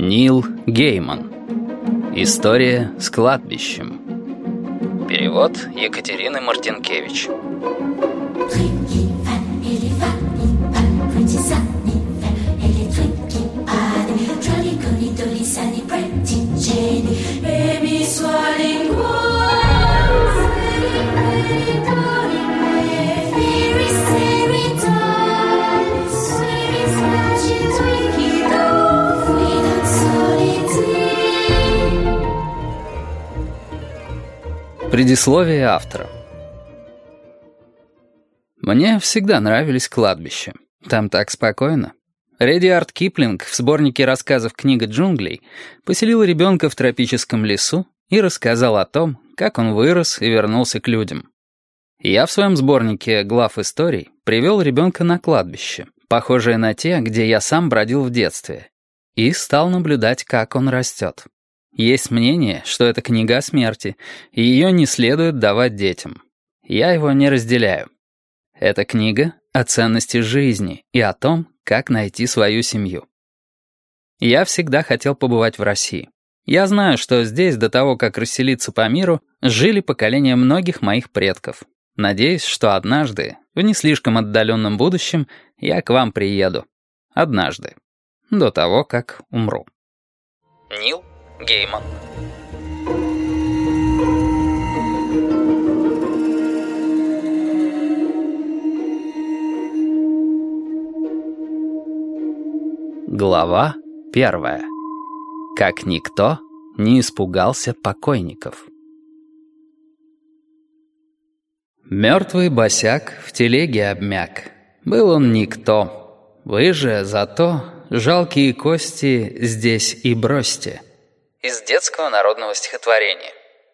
Нил Гейман. История с кладбищем. Перевод Екатерины Мартинкевич. Предисловие автора. Мне всегда нравились кладбища. Там так спокойно. Редиард Киплинг в сборнике рассказов «Книга джунглей» поселил ребенка в тропическом лесу и рассказал о том, как он вырос и вернулся к людям. Я в своем сборнике глав историй привел ребенка на кладбище, похожее на те, где я сам бродил в детстве, и стал наблюдать, как он растет. Есть мнение, что это книга о смерти, и ее не следует давать детям. Я его не разделяю. Это книга о ценности жизни и о том, как найти свою семью. Я всегда хотел побывать в России. Я знаю, что здесь, до того, как расселиться по миру, жили поколения многих моих предков. Надеюсь, что однажды, в не слишком отдаленном будущем, я к вам приеду. Однажды. До того, как умру. Нил Гейман. Глава 1. Как никто не испугался покойников. Мертвый босяк в телеге обмяк. Был он никто. Вы же зато жалкие кости здесь и бросьте. Из детского народного стихотворения.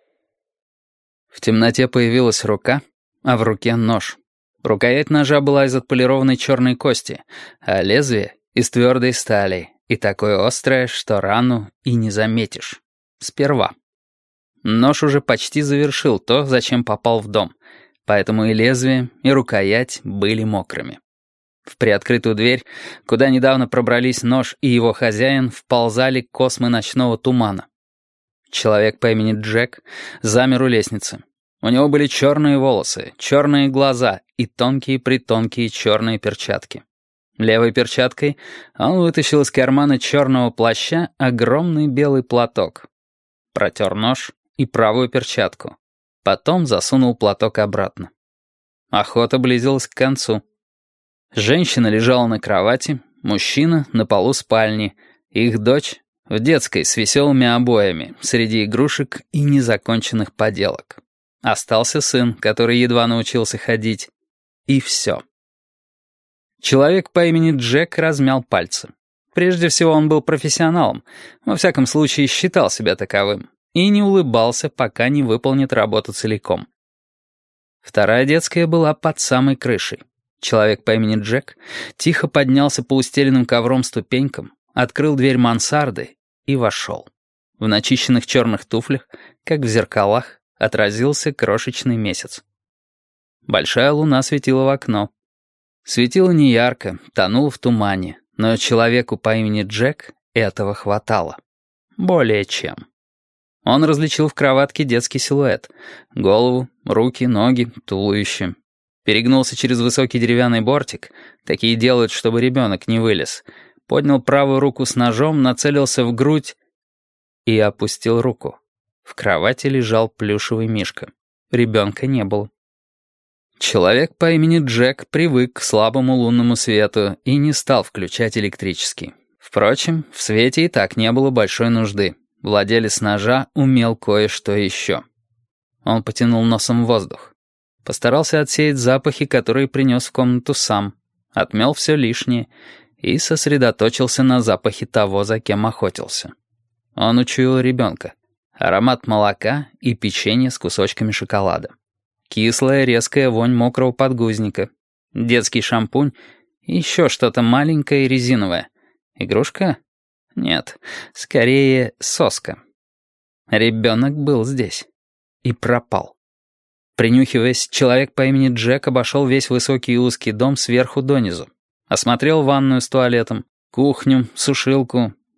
В темноте появилась рука, а в руке нож. Рукоять ножа была из отполированной черной кости, а лезвие — из твердой стали, и такое острое, что рану и не заметишь. Сперва. Нож уже почти завершил то, зачем попал в дом, поэтому и лезвие, и рукоять были мокрыми. В приоткрытую дверь, куда недавно пробрались нож и его хозяин, вползали космы ночного тумана. Человек по имени Джек замер у лестницы. У него были черные волосы, черные глаза и тонкие-притонкие черные перчатки. Левой перчаткой он вытащил из кармана черного плаща огромный белый платок. Протер нож и правую перчатку. Потом засунул платок обратно. Охота близилась к концу. Женщина лежала на кровати, мужчина на полу спальни, их дочь в детской с веселыми обоями, среди игрушек и незаконченных поделок. Остался сын, который едва научился ходить. И все. Человек по имени Джек размял пальцы. Прежде всего он был профессионалом, во всяком случае считал себя таковым, и не улыбался, пока не выполнит работу целиком. Вторая детская была под самой крышей. Человек по имени Джек тихо поднялся по устеленным ковром ступенькам, открыл дверь мансарды и вошел. В начищенных черных туфлях, как в зеркалах, отразился крошечный месяц. Большая луна светила в окно. Светила неярко, тонула в тумане, но человеку по имени Джек этого хватало. Более чем. Он различил в кроватке детский силуэт. Голову, руки, ноги, туловище. Перегнулся через высокий деревянный бортик, такие делают, чтобы ребенок не вылез, поднял правую руку с ножом, нацелился в грудь и опустил руку. В кровати лежал плюшевый мишка. Ребенка не было. Человек по имени Джек привык к слабому лунному свету и не стал включать электрический. Впрочем, в свете и так не было большой нужды. Владелец ножа умел кое-что еще. Он потянул носом воздух. Постарался отсеять запахи, которые принес в комнату сам, отмел все лишнее и сосредоточился на запахе того, за кем охотился. Он учуял ребенка. Аромат молока и печенье с кусочками шоколада. Кислая резкая вонь мокрого подгузника. Детский шампунь и еще что-то маленькое и резиновое. Игрушка? Нет, скорее соска. Ребенок был здесь и пропал. Принюхиваясь, человек по имени Джек обошел весь высокий и узкий дом сверху донизу. Осмотрел ванную с туалетом, кухню, сушилку,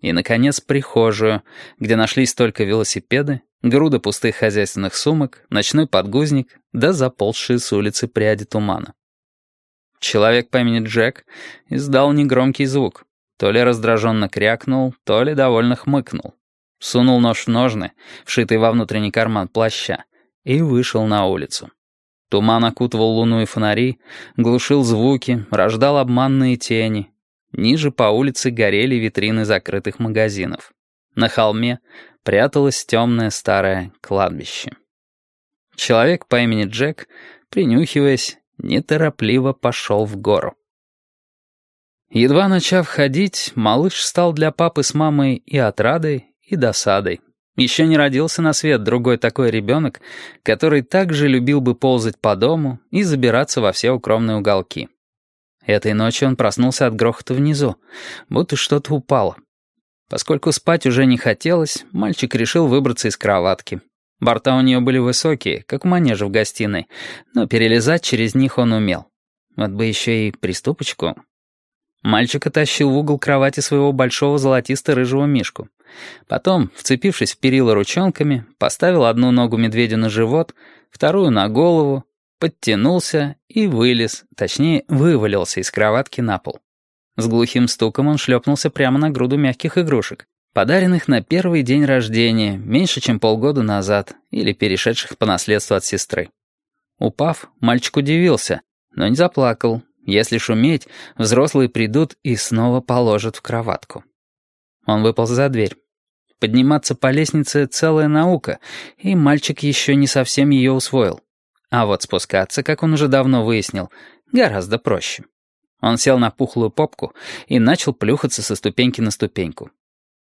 И, наконец, прихожую, где нашлись только велосипеды, груда пустых хозяйственных сумок, ночной подгузник, да заползшие с улицы пряди тумана. Человек по имени Джек издал негромкий звук. То ли раздраженно крякнул, то ли довольно хмыкнул. Сунул нож в ножны, вшитый во внутренний карман плаща, и вышел на улицу. Туман окутывал луну и фонари, глушил звуки, рождал обманные тени. Ниже по улице горели витрины закрытых магазинов. На холме пряталось темное старое кладбище. Человек по имени Джек, принюхиваясь, неторопливо пошел в гору. Едва начав ходить, малыш стал для папы с мамой и отрадой, и досадой. Еще не родился на свет другой такой ребенок, который также любил бы ползать по дому и забираться во все укромные уголки. Этой ночью он проснулся от грохота внизу, будто что-то упало. Поскольку спать уже не хотелось, мальчик решил выбраться из кроватки. Борта у нее были высокие, как у манежа в гостиной, но перелезать через них он умел. Вот бы еще и приступочку. Мальчик оттащил в угол кровати своего большого золотисто-рыжего мишку. Потом, вцепившись в перила ручонками, поставил одну ногу медведю на живот, вторую на голову, подтянулся и вылез, точнее, вывалился из кроватки на пол. С глухим стуком он шлепнулся прямо на груду мягких игрушек, подаренных на первый день рождения, меньше чем полгода назад, или перешедших по наследству от сестры. Упав, мальчик удивился, но не заплакал. Если шуметь, взрослые придут и снова положат в кроватку. Он выполз за дверь. Подниматься по лестнице — целая наука, и мальчик еще не совсем ее усвоил. А вот спускаться, как он уже давно выяснил, гораздо проще. Он сел на пухлую попку и начал плюхаться со ступеньки на ступеньку.